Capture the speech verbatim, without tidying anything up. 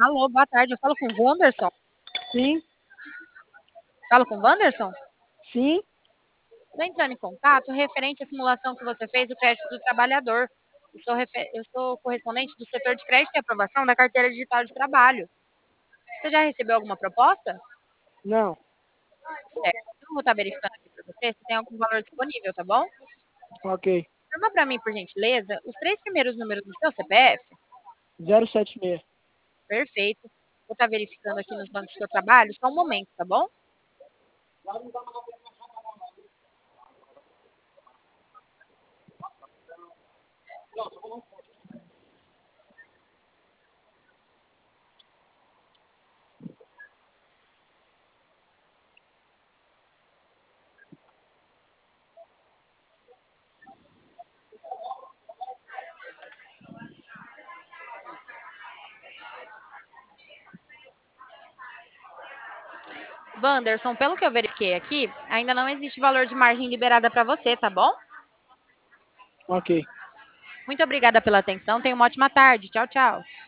Alô, boa tarde. Eu falo com o Wanderson? Sim, Falo com o Wanderson? sim. Estou entrando em contato referente à simulação que você fez do crédito do trabalhador. Eu sou, refe- eu sou correspondente do setor de crédito e aprovação da carteira digital de trabalho. Você já recebeu alguma proposta? Não. Certo. Eu vou estar verificando aqui para você se tem algum valor disponível, tá bom? Ok. Confirma para mim, por gentileza, os três primeiros números do seu C P F. zero sete seis. Perfeito. Vou estar verificando aqui nos bancos que eu trabalho, só um momento, tá bom? Wanderson, pelo que eu verifiquei aqui, ainda não existe valor de margem liberada para você, tá bom? Ok. Muito obrigada pela atenção. Tenha uma ótima tarde. Tchau, tchau.